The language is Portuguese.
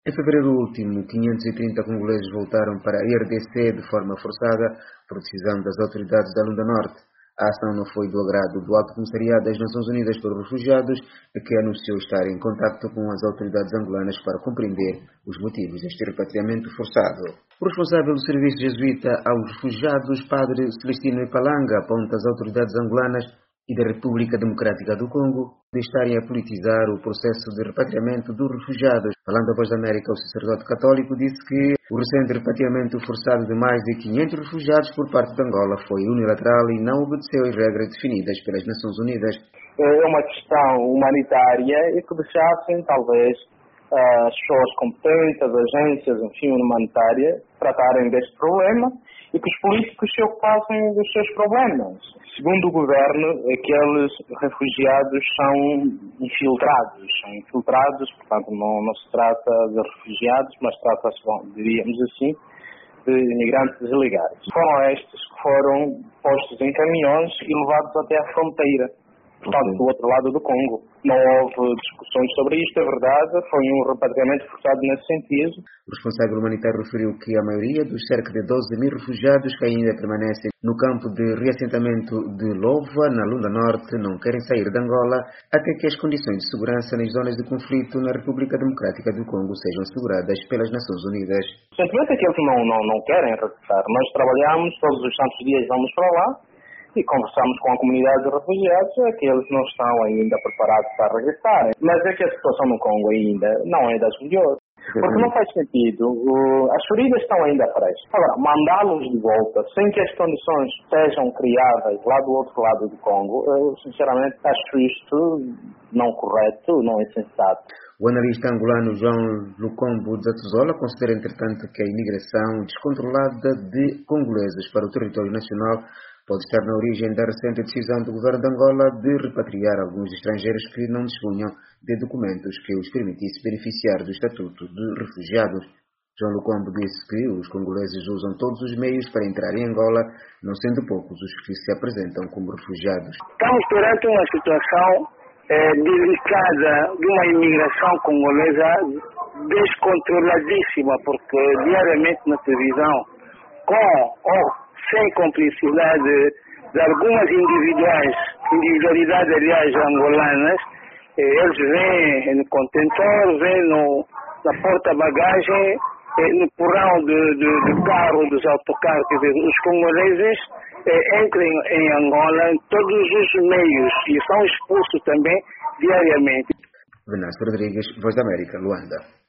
Em fevereiro último, 530 congoleses voltaram para a RDC de forma forçada por decisão das autoridades da Lunda Norte. A ação não foi do agrado do Alto Comissariado das Nações Unidas para os Refugiados, que anunciou estar em contacto com as autoridades angolanas para compreender os motivos deste repatriamento forçado. O responsável do serviço jesuíta aos refugiados, padre Celestino Ipalanga, aponta as autoridades angolanas e da República Democrática do Congo de estarem a politizar o processo de repatriamento dos refugiados. Falando à Voz da América, o sacerdote católico disse que o recente repatriamento forçado de mais de 500 refugiados por parte de Angola foi unilateral e não obedeceu às regras definidas pelas Nações Unidas. É uma questão humanitária e que deixassem, talvez, as pessoas competentes, as agências, enfim, humanitárias, tratarem deste problema e que os políticos se ocupassem dos seus problemas. Segundo o governo, aqueles refugiados são infiltrados, portanto não se trata de refugiados, mas trata-se, diríamos assim, de imigrantes ilegais. Foram estes que foram postos em caminhões e levados até à fronteira, portanto, do outro lado do Congo. Não houve discussões sobre isto, é verdade, foi um repatriamento forçado nesse sentido. O responsável humanitário referiu que a maioria dos cerca de 12.000 refugiados que ainda permanecem no campo de reassentamento de Lova, na Lunda Norte, não querem sair de Angola até que as condições de segurança nas zonas de conflito na República Democrática do Congo sejam asseguradas pelas Nações Unidas. O sentimento é que eles não querem regressar. Nós trabalhamos, todos os santos dias vamos para lá, e conversamos com a comunidade de refugiados, é que eles não estão ainda preparados para regressarem. Mas é que a situação no Congo ainda não é das melhores. Porque não faz sentido, as feridas estão ainda frescas. Agora, mandá-los de volta sem que as condições sejam criadas lá do outro lado do Congo, eu sinceramente acho isto não correto, não é sensato. O analista angolano João Lucombo da Tesola considera, entretanto, que a imigração descontrolada de congoleses para o território nacional pode estar na origem da recente decisão do governo de Angola de repatriar alguns estrangeiros que não dispunham de documentos que os permitisse beneficiar do estatuto de refugiados. João Lucombo disse que os congoleses usam todos os meios para entrar em Angola, não sendo poucos os que se apresentam como refugiados. Estamos perante uma situação delicada de uma imigração congolesa descontroladíssima, porque diariamente na televisão, com ou sem cumplicidade de algumas individualidades, aliás, angolanas, eles vêm no contentor, vêm na porta-bagagem, no porão do carro, dos autocarros, quer dizer, os congoleses entram em Angola em todos os meios e são expulsos também diariamente. Venâncio Rodrigues, Voz da América, Luanda.